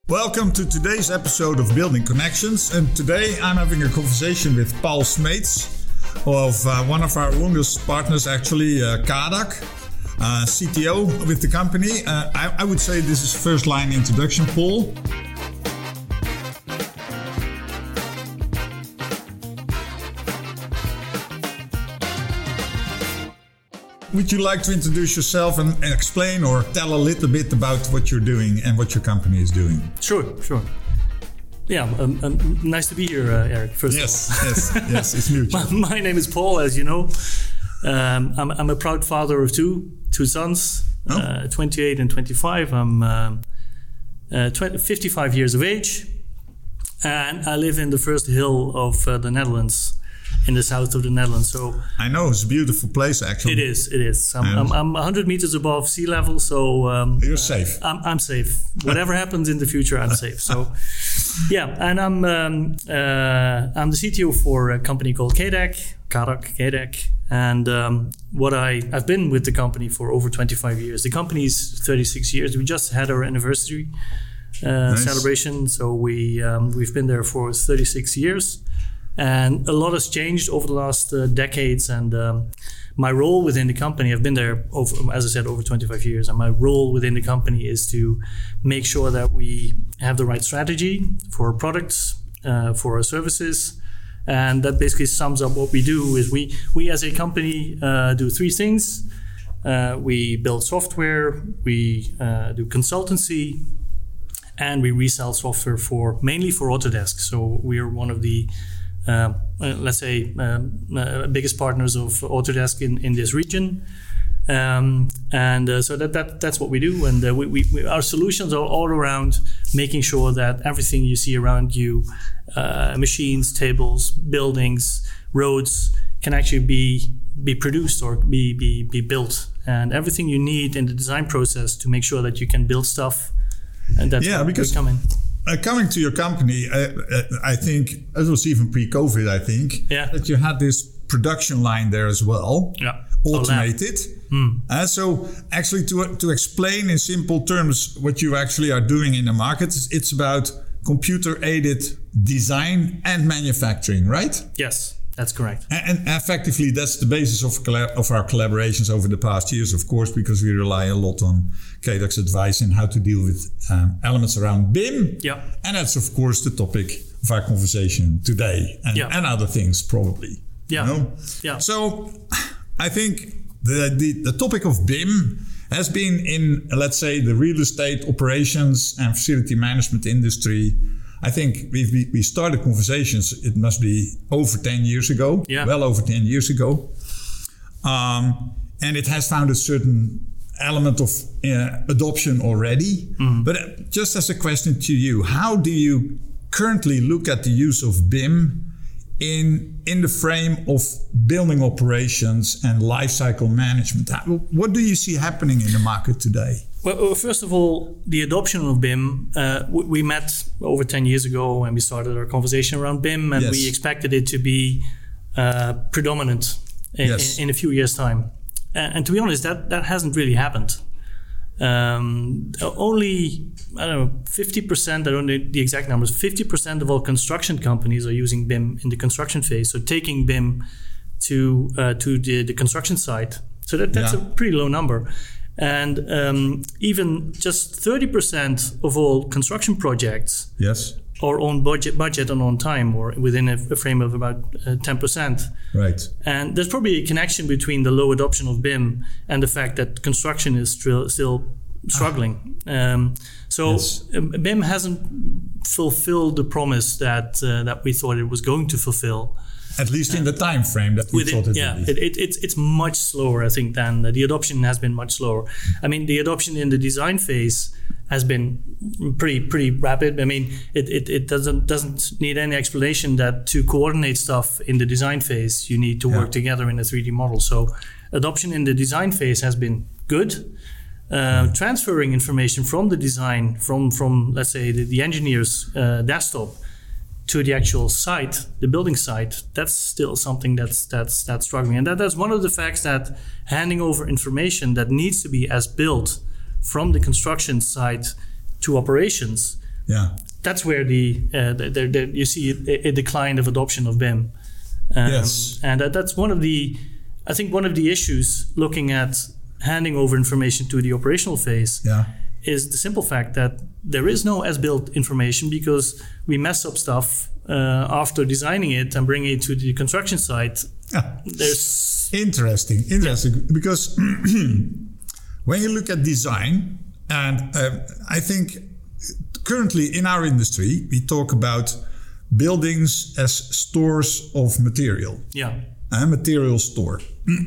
Welcome to today's episode of Building Connections, and today I'm having a conversation with Paul Smeets of one of our longest partners, actually, Kadak, CTO with the company. I would say this is first line introduction, Paul. Would you like to introduce yourself and explain or tell a little bit about what you're doing and what your company is doing? Sure. Yeah, nice to be here, Eric. First of all. Yes, it's mutual. My name is Paul, as you know. I'm a proud father of two sons, 28 and 25. I'm 55 years of age, and I live in the first hill of the Netherlands. In the south of the Netherlands, so I know it's a beautiful place. Actually, it is. I'm 100 meters above sea level, so you're safe. I'm safe. Whatever happens in the future, I'm safe. So, yeah, and I'm the CTO for a company called Kadak, and I've been with the company for over 25 years. The company's 36 years. We just had our anniversary celebration, so we've been there for 36 years. And a lot has changed over the last decades. And my role within the company, I've been there, as I said, over 25 years. And my role within the company is to make sure that we have the right strategy for our products, for our services. And that basically sums up what we do. Is we as a company do three things. We build software, we do consultancy, and we resell software mainly for Autodesk. So we are one of the biggest partners of Autodesk in this region, so that's what we do. And our solutions are all around making sure that everything you see around you, machines, tables, buildings, roads, can actually be produced or be built, and everything you need in the design process to make sure that you can build stuff. And that's because coming to your company, I think it was even pre-COVID. I think that you had this production line there as well, automated. So actually, to explain in simple terms what you actually are doing in the market, it's about computer-aided design and manufacturing, right? Yes. That's correct. And effectively, that's the basis of our collaborations over the past years, of course, because we rely a lot on Kadak's advice in how to deal with elements around BIM. Yeah. And that's, of course, the topic of our conversation today and other things, probably. Yeah. You know? Yeah. So I think the topic of BIM has been in, let's say, the real estate operations and facility management industry. I think we started conversations, it must be over 10 years ago, well over 10 years ago. And it has found a certain element of adoption already. But just as a question to you, how do you currently look at the use of BIM in the frame of building operations and lifecycle management? What do you see happening in the market today? Well, first of all, the adoption of BIM, we met over 10 years ago when we started our conversation around BIM, and we expected it to be predominant in a few years' time. And to be honest, that hasn't really happened. Only, 50%, I don't know the exact numbers, 50% of all construction companies are using BIM in the construction phase, so taking BIM to the construction site. So that's a pretty low number. And even just 30% of all construction projects are on budget and on time, or within a frame of about 10%. Right. And there's probably a connection between the low adoption of BIM and the fact that construction is still struggling. BIM hasn't fulfilled the promise that we thought it was going to fulfill. At least in the time frame that we thought it would be. It's much slower, I think, than the adoption has been much slower. I mean, the adoption in the design phase has been pretty rapid. I mean, it doesn't need any explanation that to coordinate stuff in the design phase, you need to work together in a 3D model. So adoption in the design phase has been good. Transferring information from the design, from let's say the engineer's desktop to the actual site, the building site, that's still something that's struggling. And that's one of the facts, that handing over information that needs to be as built from the construction site to operations Yeah. That's where you see a decline of adoption of BIM. Yes. And that's one of the issues looking at handing over information to the operational phase is the simple fact that there is no as-built information because we mess up stuff after designing it and bringing it to the construction site. There's interesting because when you look at design, and I think currently in our industry we talk about buildings as stores of material. A material store.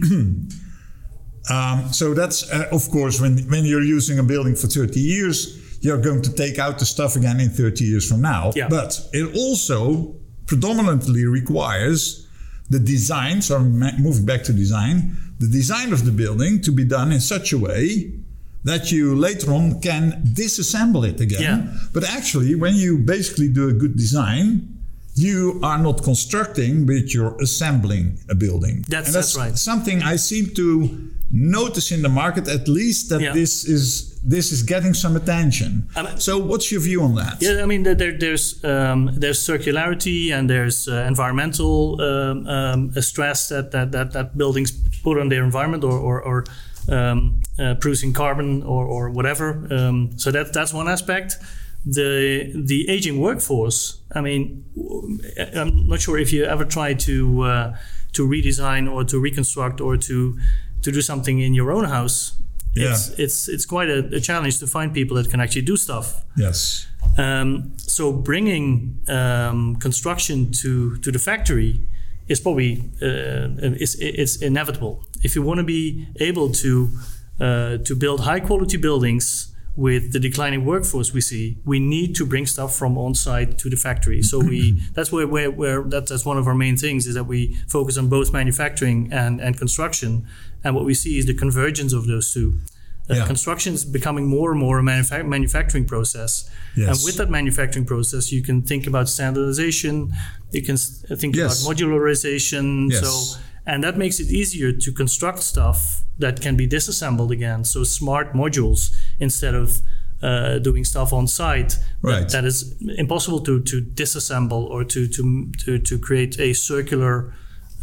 So that's of course when you're using a building for 30 years, you're going to take out the stuff again in 30 years from now. But it also predominantly requires the design, so I'm moving back to design, the design of the building to be done in such a way that you later on can disassemble it again. But actually, when you basically do a good design, you are not constructing, but you're assembling a building. That's right. Something I seem to notice in the market, at least, that this is getting some attention. So what's your view on that? Yeah, I mean, there's circularity and there's environmental stress that buildings put on their environment or producing carbon or whatever. So that's one aspect. The aging workforce. I mean, I'm not sure if you ever try to redesign or to reconstruct or to do something in your own house. It's quite a challenge to find people that can actually do stuff. Yes. So bringing construction to the factory is probably it's inevitable. If you want to be able to build high quality buildings with the declining workforce we need to bring stuff from on-site to the factory. So that's that's one of our main things is that we focus on both manufacturing and construction. And what we see is the convergence of those two. Construction is becoming more and more a manufacturing process. Yes. And with that manufacturing process, you can think about standardization, you can think about modularization. Yes. And that makes it easier to construct stuff that can be disassembled again. So smart modules instead of doing stuff on site that is impossible to disassemble or to create a circular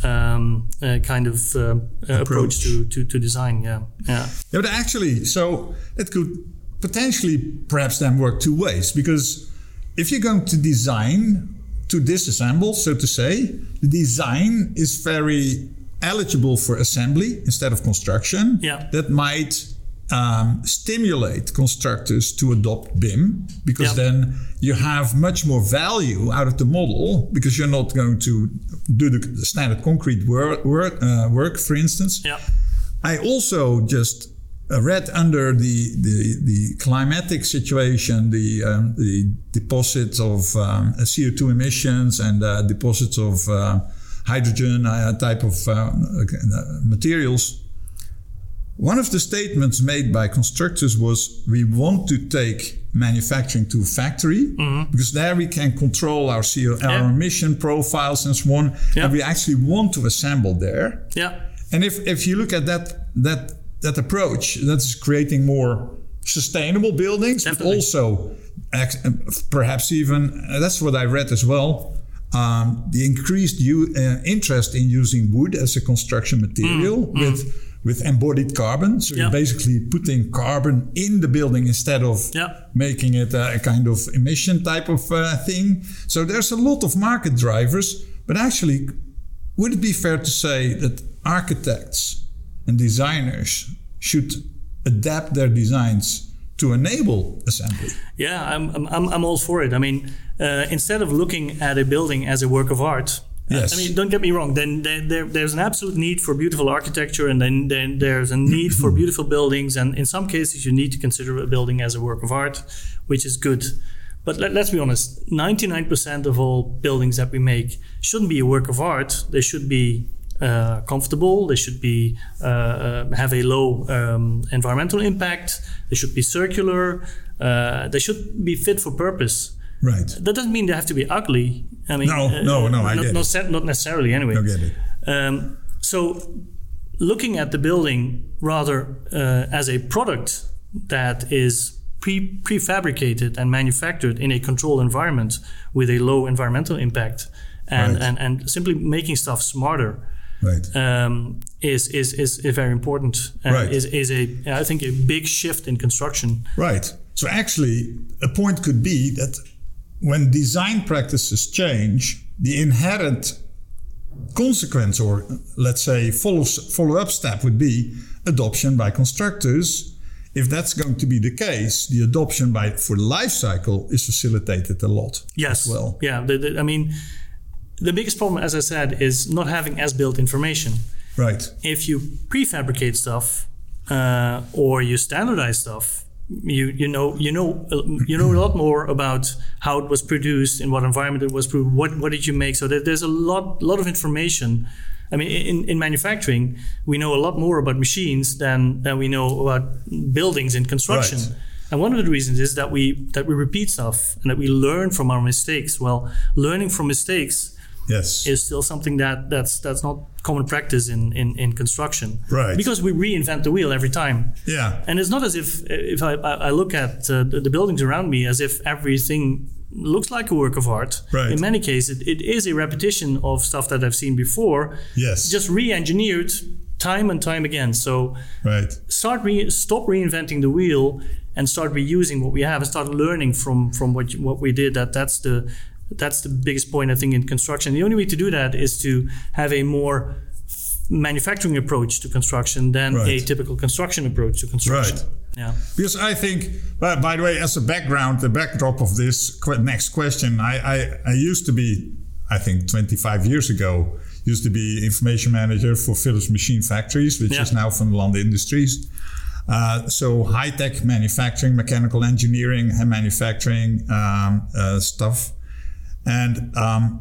kind of approach to design. But actually, so it could potentially perhaps then work two ways, because if you're going to design to disassemble, so to say, the design is very eligible for assembly instead of construction. That might stimulate constructors to adopt BIM, because then you have much more value out of the model, because you're not going to do the standard concrete work, for instance. I also just read under the climatic situation, the deposits of CO2 emissions and deposits of hydrogen type of materials. One of the statements made by constructors was, we want to take manufacturing to a factory because there we can control our our emission profiles and so on, and we actually want to assemble there. And if you look at that approach, that's creating more sustainable buildings, but also perhaps even, that's what I read as well, the increased interest in using wood as a construction material with embodied carbon. So you're basically putting carbon in the building instead of making it a kind of emission type of thing. So there's a lot of market drivers, but actually, would it be fair to say that architects and designers should adapt their designs to enable assembly? I'm all for it. I mean, instead of looking at a building as a work of art, I mean, don't get me wrong. Then there's an absolute need for beautiful architecture, and then there's a need for beautiful buildings. And in some cases, you need to consider a building as a work of art, which is good. But let's be honest, 99% of all buildings that we make shouldn't be a work of art. They should be comfortable. They should be have a low environmental impact. They should be circular. They should be fit for purpose. Right. That doesn't mean they have to be ugly. I mean, no, I get it. Not necessarily, anyway. I get it. So, looking at the building rather as a product that is prefabricated and manufactured in a controlled environment with a low environmental impact, and simply making stuff smarter. Right. Is very important. Is I think a big shift in construction. Right. So actually, a point could be that when design practices change, the inherent consequence, or let's say follow-up step, would be adoption by constructors. If that's going to be the case, the adoption for the life cycle is facilitated a lot. Yes. As well. Yeah. I mean, the biggest problem, as I said, is not having as-built information. Right. If you prefabricate stuff or you standardize stuff, you know a lot more about how it was produced, in what environment it was produced, what did you make. So there's a lot of information. I mean, in manufacturing, we know a lot more about machines than we know about buildings in construction. Right. And one of the reasons is that we repeat stuff and that we learn from our mistakes. Well, learning from mistakes is still something that's not common practice in construction. Right. Because we reinvent the wheel every time. Yeah. And it's not as if I look at the buildings around me as if everything looks like a work of art. Right. In many cases, it is a repetition of stuff that I've seen before. Yes. Just re-engineered time and time again. So stop reinventing the wheel and start reusing what we have and start learning from what we did. That's the biggest point, I think, in construction. The only way to do that is to have a more manufacturing approach to construction than a typical construction approach to construction. Right. Yeah. Because I think, by the way, as a background, the backdrop of this next question, I used to be, I think 25 years ago, used to be information manager for Philips Machine Factories, which is now Van Lande Industries. So high-tech manufacturing, mechanical engineering and manufacturing stuff. And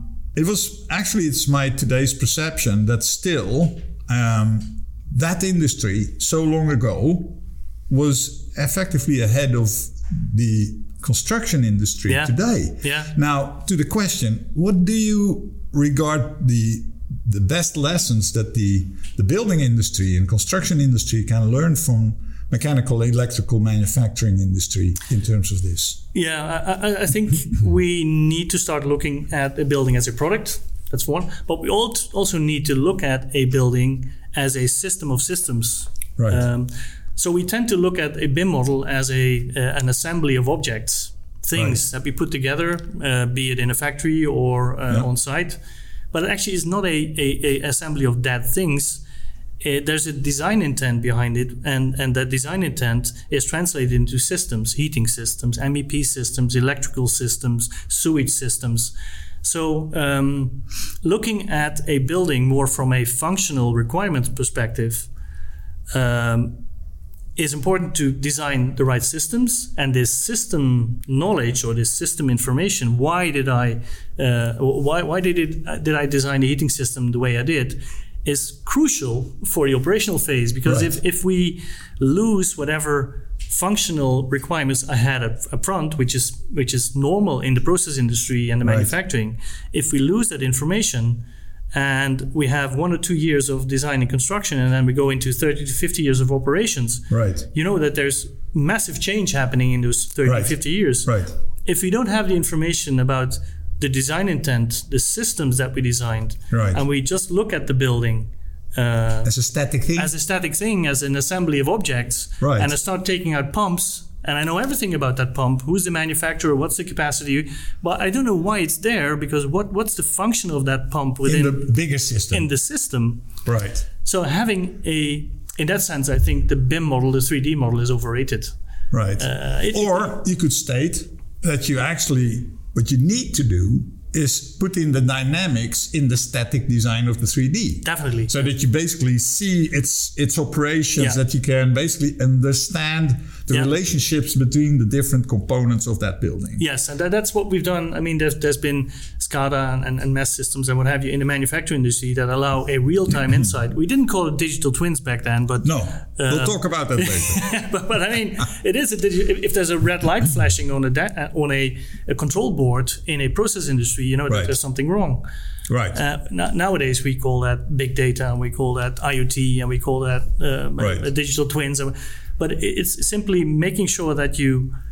it's my today's perception that still that industry so long ago was effectively ahead of the construction industry today. Yeah. Now, to the question, what do you regard the best lessons that the building industry and construction industry can learn from mechanical, electrical manufacturing industry in terms of this? Yeah, I think we need to start looking at a building as a product. That's one. But we also need to look at a building as a system of systems. Right. So we tend to look at a BIM model as an assembly of objects, things that we put together, be it in a factory or on site. But it actually is not a assembly of dead things. There's a design intent behind it, and that design intent is translated into systems, heating systems, MEP systems, electrical systems, sewage systems. So looking at a building more from a functional requirement perspective is important to design the right systems, and this system knowledge or this system information. Why did I design the heating system the way I did? Is crucial for the operational phase, because if we lose whatever functional requirements I had up front, which is normal in the process industry and the manufacturing, if we lose that information and we have 1 or 2 years of design and construction and then we go into 30 to 50 years of operations, you know that there's massive change happening in those 30 to 50 years. Right. If we don't have the information about the design intent, the systems that we designed, and we just look at the building as a static thing, as an assembly of objects, and I start taking out pumps, and I know everything about that pump, who's the manufacturer, what's the capacity, but I don't know why it's there, because what's the function of that pump within the bigger system, in the system. Right. So having in that sense, I think the BIM model, the 3D model, is overrated. Right. Or you could state that you actually, what you need to do is put in the dynamics in the static design of the 3D. Definitely. So that you basically see its operations, that you can basically understand the relationships between the different components of that building. Yes, and that's what we've done. I mean, there's been SCADA and MES systems and what have you in the manufacturing industry that allow a real-time insight. We didn't call it digital twins back then, but... No, we'll talk about that later. but I mean, it is if there's a red light flashing on a control board in a process industry, you know that there's something wrong. Right. Nowadays, we call that big data, and we call that IoT, and we call that digital twins. But it's simply making sure that you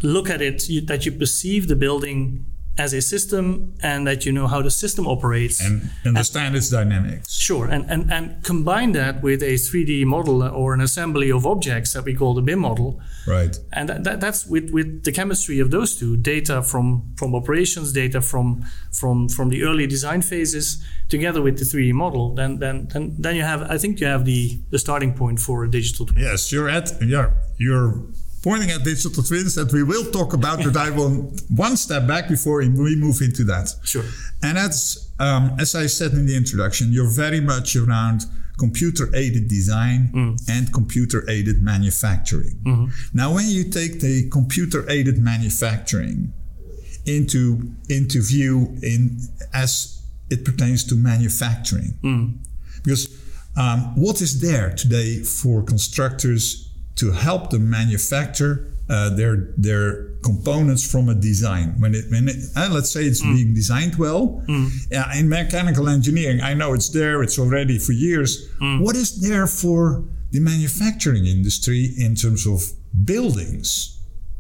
look at it, that you perceive the building as a system and that you know how the system operates. And understand its dynamics. Sure. And combine that with a 3D model or an assembly of objects that we call the BIM model. Right. And that's with the chemistry of those two, data from operations, data from the early design phases, together with the 3D model, then you have, I think you have the starting point for a digital twin. Yes, you're pointing at digital twins that we will talk about, but I will one step back before we move into that. Sure. And that's, as I said in the introduction, you're very much around computer-aided design and computer-aided manufacturing. Mm-hmm. Now, when you take the computer-aided manufacturing into view as it pertains to manufacturing, because what is there today for constructors to help them manufacture their components from a design? When let's say it's being designed well, in mechanical engineering, I know it's there, it's already for years. What is there for the manufacturing industry in terms of buildings?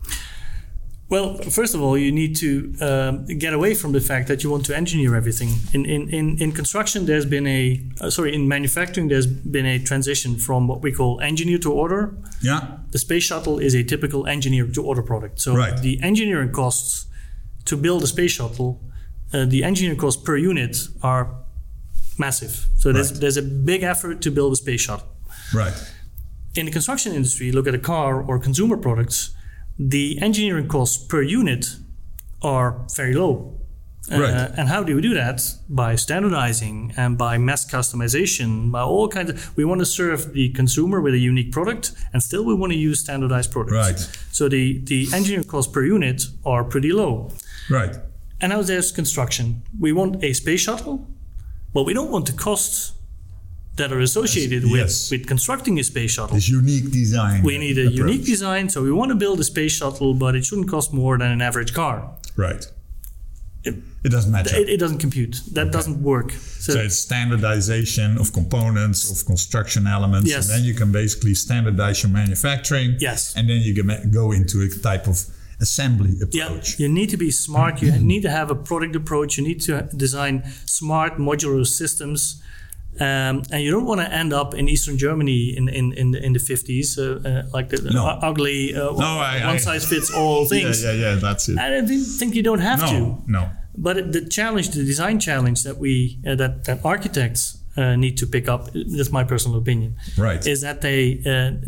Well, first of all, you need to get away from the fact that you want to engineer everything. In construction, there's been in manufacturing, there's been a transition from what we call engineer to order. Yeah. The space shuttle is a typical engineer to order product. So the engineering costs to build a space shuttle, the engineering costs per unit are massive. So there's a big effort to build a space shuttle. Right. In the construction industry, look at a car or consumer products, the engineering costs per unit are very low. And how do we do that? By standardizing and by mass customization, by all kinds of... We want to serve the consumer with a unique product, and still we want to use standardized products. Right. So the engineering costs per unit are pretty low. Right. And now there's construction. We want a space shuttle, but we don't want the costs that are associated with constructing a space shuttle. This unique design. We need a unique design, so we want to build a space shuttle, but it shouldn't cost more than an average car. Right. It doesn't match up. It doesn't compute. That doesn't work. So it's standardization of components, of construction elements. Yes. And then you can basically standardize your manufacturing. Yes. And then you can go into a type of assembly approach. Yeah, you need to be smart. You need to have a product approach. You need to design smart modular systems. And you don't want to end up in Eastern Germany in the 50s, like the ugly one-size-fits-all things. Yeah, that's it. I think you don't have to. No. But the design challenge that that architects need to pick up, that's my personal opinion, right, is that they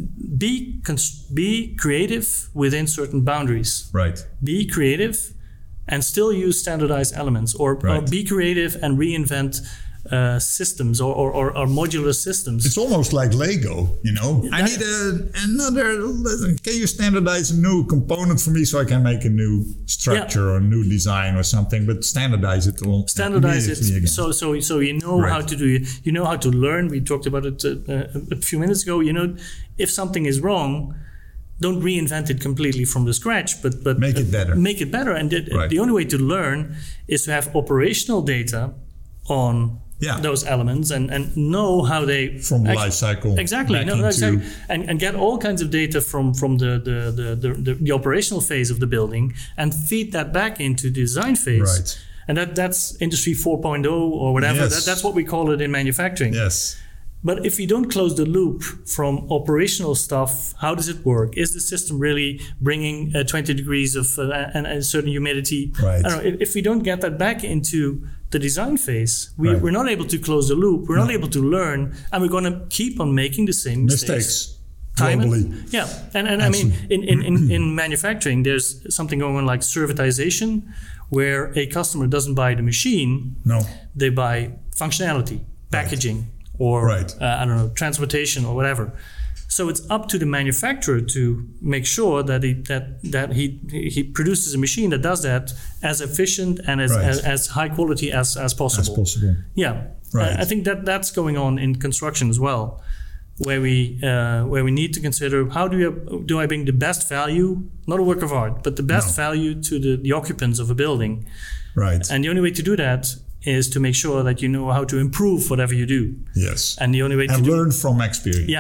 be creative within certain boundaries. Right. Be creative and still use standardized elements, or be creative and reinvent systems or modular systems. It's almost like Lego, I need another. Can you standardize a new component for me so I can make a new structure or a new design or something? But standardize it all. Standardize it again. So you know how to do it. You know how to learn. We talked about it a few minutes ago. If something is wrong, don't reinvent it completely from the scratch, but make it better. Make it better. And the only way to learn is to have operational data on those elements and know how they from life cycle and get all kinds of data from the operational phase of the building and feed that back into the design phase. Right. And that's Industry 4.0 or whatever. Yes. That's what we call it in manufacturing. Yes. But if you don't close the loop from operational stuff, how does it work? Is the system really bringing 20 degrees of and a certain humidity? Right. I don't know. If we don't get that back into the design phase, we're not able to close the loop. We're not able to learn, and we're going to keep on making the same mistakes. Globally. And I mean, in manufacturing, there's something going on like servitization, where a customer doesn't buy the machine. No. They buy functionality, packaging, or I don't know, transportation or whatever. So it's up to the manufacturer to make sure that he produces a machine that does that as efficient and as high quality as possible. Yeah, I think that's going on in construction as well, where we need to consider how do I bring the best value, not a work of art, but the best value to the occupants of a building. Right. And the only way to do that is to make sure that you know how to improve whatever you do. Yes. And the only way to learn from experience. Yeah.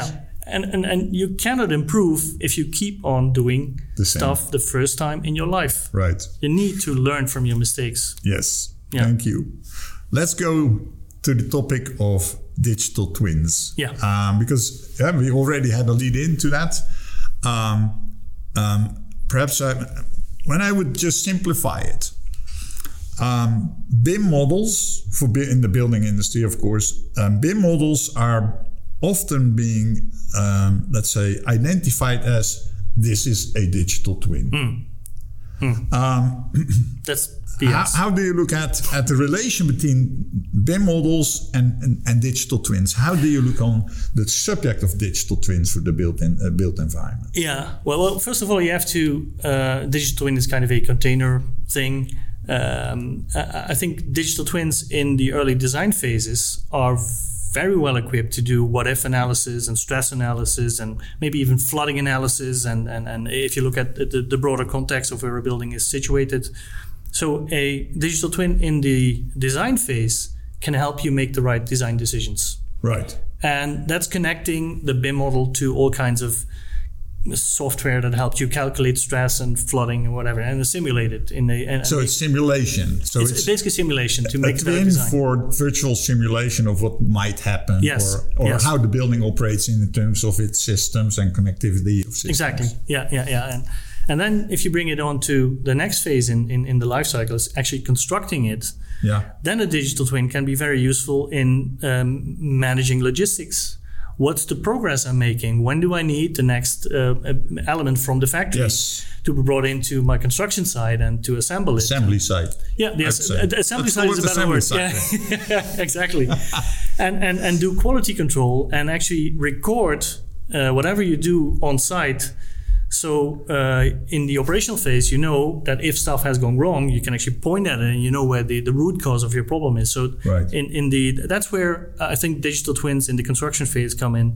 And you cannot improve if you keep on doing stuff the first time in your life. Right. You need to learn from your mistakes. Yes. Yeah. Thank you. Let's go to the topic of digital twins. Yeah. Because we already had a lead into that. Perhaps when I would just simplify it, BIM models in the building industry, of course, BIM models are often being, let's say, identified as this is a digital twin. That's BS. How do you look at the relation between BIM models and digital twins? How do you look on the subject of digital twins for the built environment? Yeah, well, first of all, you have to, digital twin is kind of a container thing. I think digital twins in the early design phases are very well equipped to do what-if analysis and stress analysis and maybe even flooding analysis. And if you look at the broader context of where a building is situated. So a digital twin in the design phase can help you make the right design decisions. Right. And that's connecting the BIM model to all kinds of software that helps you calculate stress and flooding and whatever, and simulate it so it's simulation. So it's basically simulation to make a the right design. For virtual simulation of what might happen, or how the building operates in terms of its systems and connectivity of systems. Exactly. Yeah. And then if you bring it on to the next phase in the life cycle, is actually constructing it. Yeah. Then a digital twin can be very useful in managing logistics. What's the progress I'm making? When do I need the next element from the factory to be brought into my construction site and to assemble it? Assembly site. Yeah, the assembly site is a better word. Yeah, exactly. and do quality control and actually record whatever you do on site. So in the operational phase, you know that if stuff has gone wrong, you can actually point at it and you know where the root cause of your problem is. So that's where I think digital twins in the construction phase come in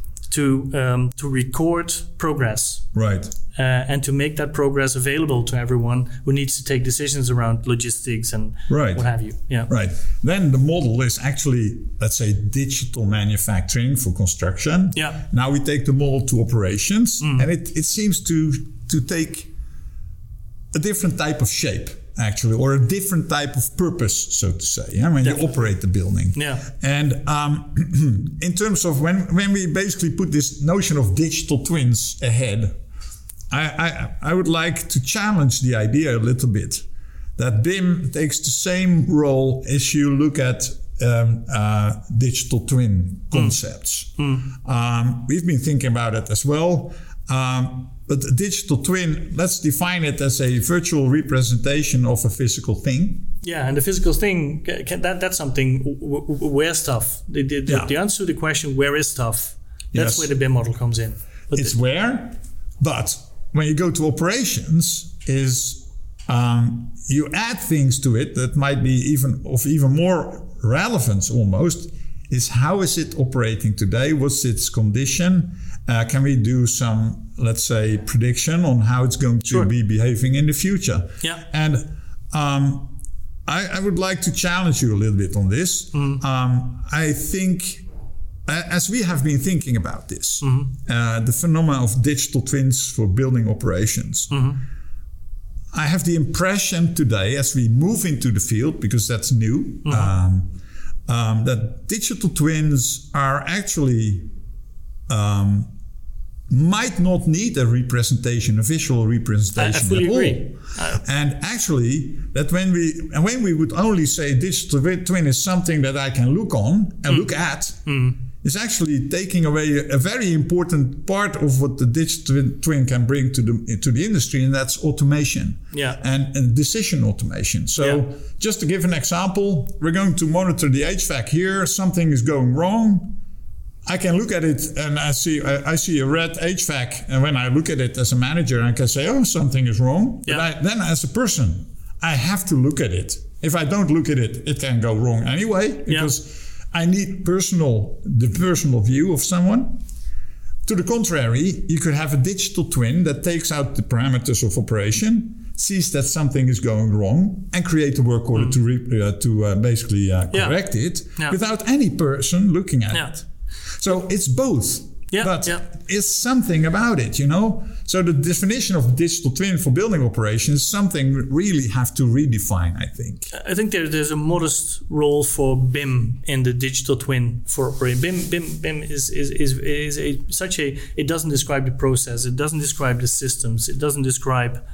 to record progress. Right. And to make that progress available to everyone who needs to take decisions around logistics and what have you. Yeah. Right. Then the model is actually, let's say, digital manufacturing for construction. Yeah. Now we take the model to operations, and it seems to take a different type of shape, actually, or a different type of purpose, so to say, when you operate the building. Yeah. And in terms of when we basically put this notion of digital twins ahead, I would like to challenge the idea a little bit that BIM takes the same role as you look at digital twin concepts. We've been thinking about it as well. But a digital twin, let's define it as a virtual representation of a physical thing. Yeah, and the physical thing, that's something, where stuff? The answer to the question, where is stuff? That's where the BIM model comes in. But it's where, but when you go to operations, you add things to it that might be even more relevance almost, is how is it operating today? What's its condition? Can we do some, let's say, prediction on how it's going to be behaving in the future? Yeah. And I would like to challenge you a little bit on this. I think, as we have been thinking about this, the phenomena of digital twins for building operations, I have the impression today, as we move into the field, because that's new, that digital twins are actually might not need a visual representation at all. Agree. And actually, that when we would only say digital twin is something that I can look on and look at, is actually taking away a very important part of what the digital twin can bring to the industry, and that's automation and decision automation. So just to give an example, we're going to monitor the HVAC here. Something is going wrong. I can look at it and I see a red HVAC, and when I look at it as a manager, I can say, oh, something is wrong. Yeah. But then as a person, I have to look at it. If I don't look at it, it can go wrong anyway, because I need the personal view of someone. To the contrary, you could have a digital twin that takes out the parameters of operation, sees that something is going wrong, and create a work order to basically correct it without any person looking at it. So it's both. but it's something about it, you know? So the definition of digital twin for building operations is something we really have to redefine, I think. I think there's a modest role for BIM in the digital twin for operating. BIM is it doesn't describe the process, it doesn't describe the systems, it doesn't describe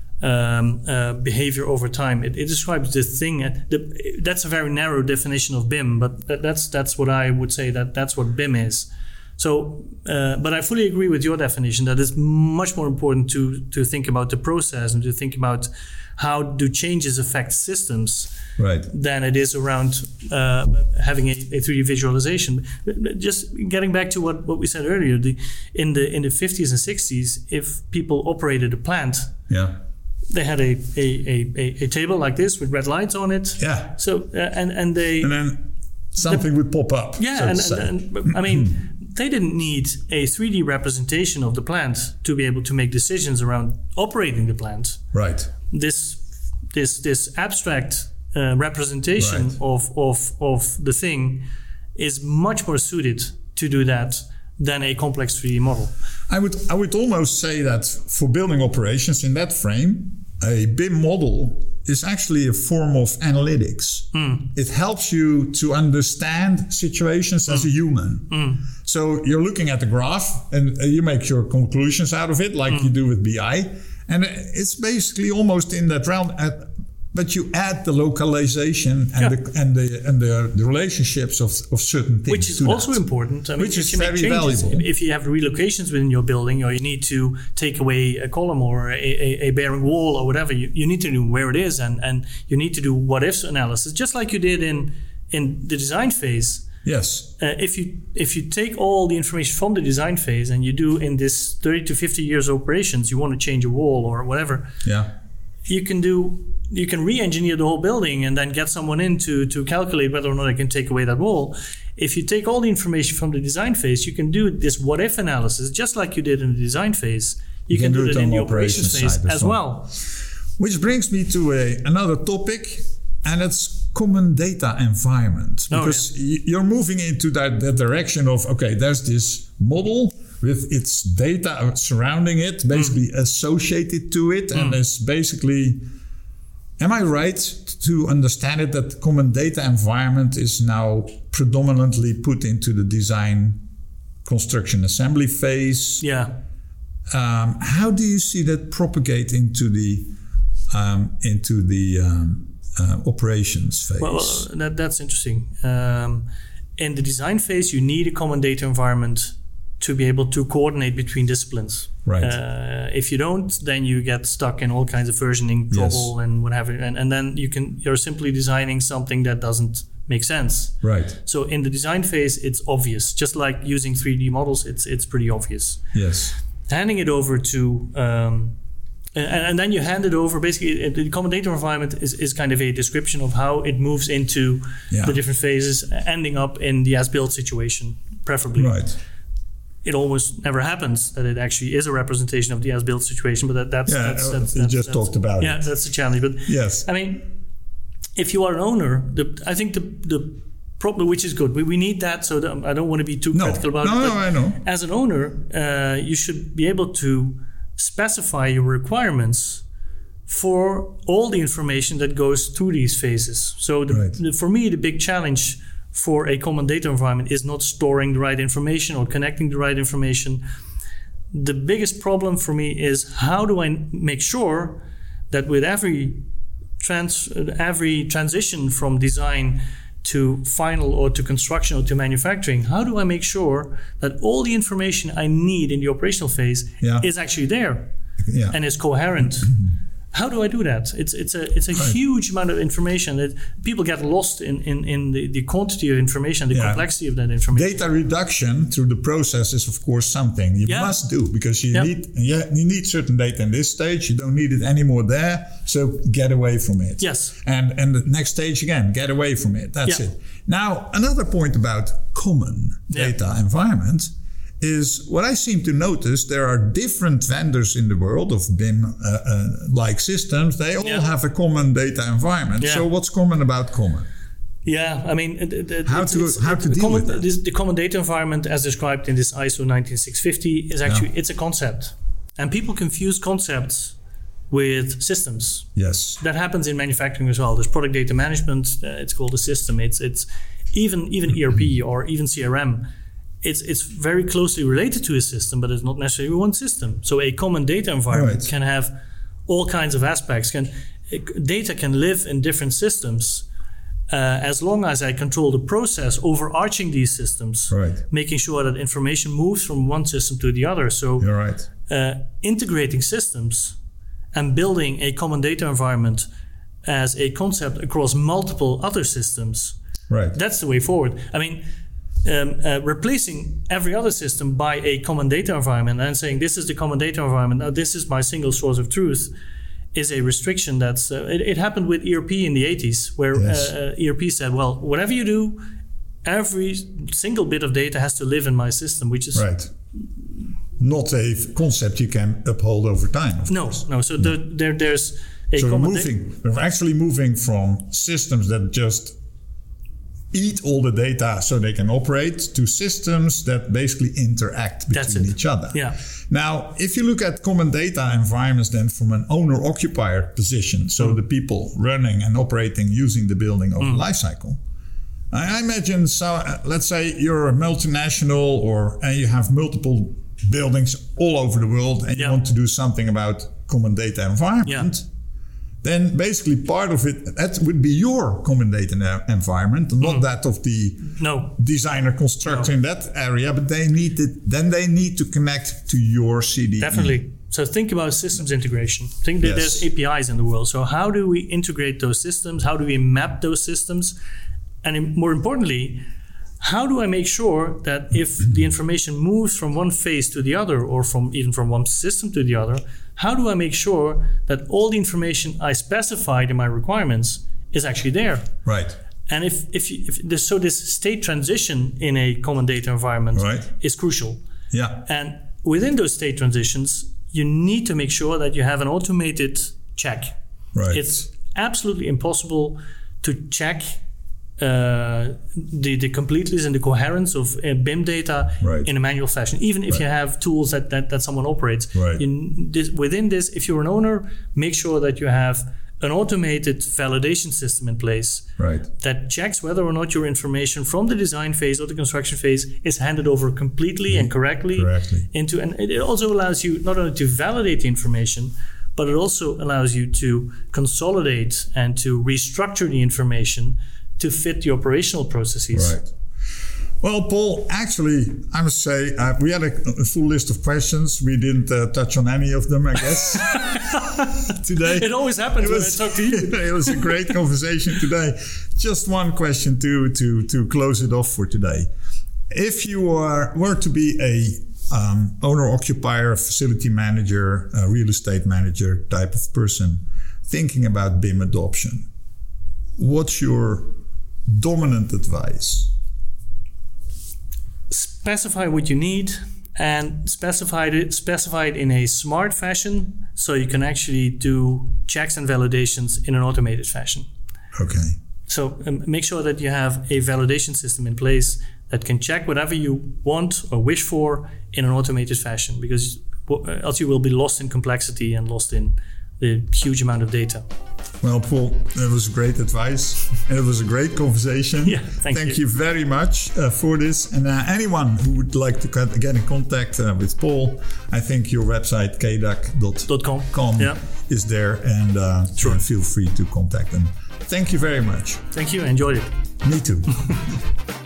behavior over time. It describes the thing. That's a very narrow definition of BIM, but that's what I would say that's what BIM is. So, but I fully agree with your definition that it's much more important to think about the process and to think about how do changes affect systems, right, than it is around having a 3D visualization. Just getting back to what we said earlier, in the 50s and 60s, if people operated a plant, they had a table like this with red lights on it. Yeah. So and then something would pop up. Yeah, and I mean, they didn't need a 3D representation of the plant to be able to make decisions around operating the plant. Right. This abstract representation of the thing is much more suited to do that than a complex 3D model. I would almost say that for building operations in that frame, a BIM model is actually a form of analytics. It helps you to understand situations as a human. So you're looking at the graph and you make your conclusions out of it, like you do with BI. And it's basically almost in that realm, but you add the localization and the relationships of certain things, which is also important. I mean, which is very valuable. If you have relocations within your building, or you need to take away a column or a bearing wall or whatever, you need to know where it is, and you need to do what-if analysis, just like you did in the design phase. Yes. If you take all the information from the design phase and you do in this 30 to 50 years of operations, you want to change a wall or whatever. Yeah. You can re-engineer the whole building and then get someone in to calculate whether or not I can take away that wall. If you take all the information from the design phase, you can do this what-if analysis just like you did in the design phase. You can do it in the operations phase as well. Which brings me to another topic, and it's common data environment. Because you're moving into that direction of, okay, there's this model with its data surrounding it, basically associated to it, and it's basically, am I right to understand it that common data environment is now predominantly put into the design, construction, assembly phase? Yeah. How do you see that propagate into the operations phase? Well, that's interesting. In the design phase, you need a common data environment to be able to coordinate between disciplines. Right. If you don't, then you get stuck in all kinds of versioning trouble and whatever, and then you're simply designing something that doesn't make sense. Right. So in the design phase, it's obvious. Just like using 3D models, it's pretty obvious. Yes. Handing it over to and then you hand it over. Basically, the common data environment is kind of a description of how it moves into the different phases, ending up in the as-built situation, preferably. Right. It almost never happens that it actually is a representation of the as-built situation, but that's talked about it. Yeah, that's the challenge. But yes, I mean, if you are an owner, I think the problem, which is good, we need that. So I don't want to be too critical about it. No, I know. As an owner, you should be able to specify your requirements for all the information that goes through these phases. So for me, the big challenge for a common data environment is not storing the right information or connecting the right information. The biggest problem for me is how do I make sure that with every transition from design to final or to construction or to manufacturing, how do I make sure that all the information I need in the operational phase is actually there and is coherent? How do I do that? It's a huge amount of information that people get lost in the quantity of information, the complexity of that information. Data reduction through the process is, of course, something you must do because you need certain data in this stage. You don't need it anymore there, so get away from it. Yes. And the next stage again, get away from it. That's it. Now, another point about common data environment is what I seem to notice, there are different vendors in the world of BIM-like systems. They all have a common data environment. Yeah. So what's common about common? Yeah, I mean, how to deal with that? The common data environment, as described in this ISO 19650, is actually it's a concept, and people confuse concepts with systems. Yes, that happens in manufacturing as well. There's product data management. It's called a system. It's even ERP or even CRM. It's very closely related to a system, but it's not necessarily one system. So a common data environment can have all kinds of aspects. Data can live in different systems. As long as I control the process overarching these systems, making sure that information moves from one system to the other. So you're right. Integrating systems and building a common data environment as a concept across multiple other systems, that's the way forward. I mean, replacing every other system by a common data environment and saying this is the common data environment, now this is my single source of truth, is a restriction that's it happened with ERP in the 80s, where ERP said, well, whatever you do, every single bit of data has to live in my system, which is not a concept you can uphold over time. No. So there's a we're actually moving from systems that just eat all the data so they can operate to systems that basically interact between each other. Yeah. Now, if you look at common data environments then from an owner-occupier position, so the people running and operating using the building over the life cycle, I imagine, let's say you're a multinational and you have multiple buildings all over the world and you want to do something about common data environment, then basically part of it, that would be your common data environment, not that of the designer constructor in that area, but they need to connect to your CDE. Definitely. So think about systems integration. Think that there's APIs in the world. So how do we integrate those systems? How do we map those systems? And more importantly, how do I make sure that if the information moves from one phase to the other, or even from one system to the other, how do I make sure that all the information I specified in my requirements is actually there? Right. And if this state transition in a common data environment is crucial. Yeah. And within those state transitions, you need to make sure that you have an automated check. Right. It's absolutely impossible to check the completeness and the coherence of BIM data in a manual fashion, even if you have tools that someone operates. Within this, if you're an owner, make sure that you have an automated validation system in place that checks whether or not your information from the design phase or the construction phase is handed over completely and correctly into, and it also allows you not only to validate the information, but it also allows you to consolidate and to restructure the information to fit the operational processes. Right. Well, Paul, actually, I must say, we had a full list of questions. We didn't touch on any of them, I guess, today. It always happens when I talk to you. It was a great conversation today. Just one question to close it off for today. If you were to be a owner-occupier, facility manager, real estate manager type of person thinking about BIM adoption, what's your dominant advice? Specify what you need and specify it in a smart fashion so you can actually do checks and validations in an automated fashion. Okay. So make sure that you have a validation system in place that can check whatever you want or wish for in an automated fashion, because else you will be lost in complexity and lost in the huge amount of data. Well, Paul, that was great advice and it was a great conversation. Yeah, thank you very much for this. And anyone who would like to get in contact with Paul, I think your website, kdac.com, is there, and feel free to contact them. Thank you very much. Thank you. I enjoyed it. Me too.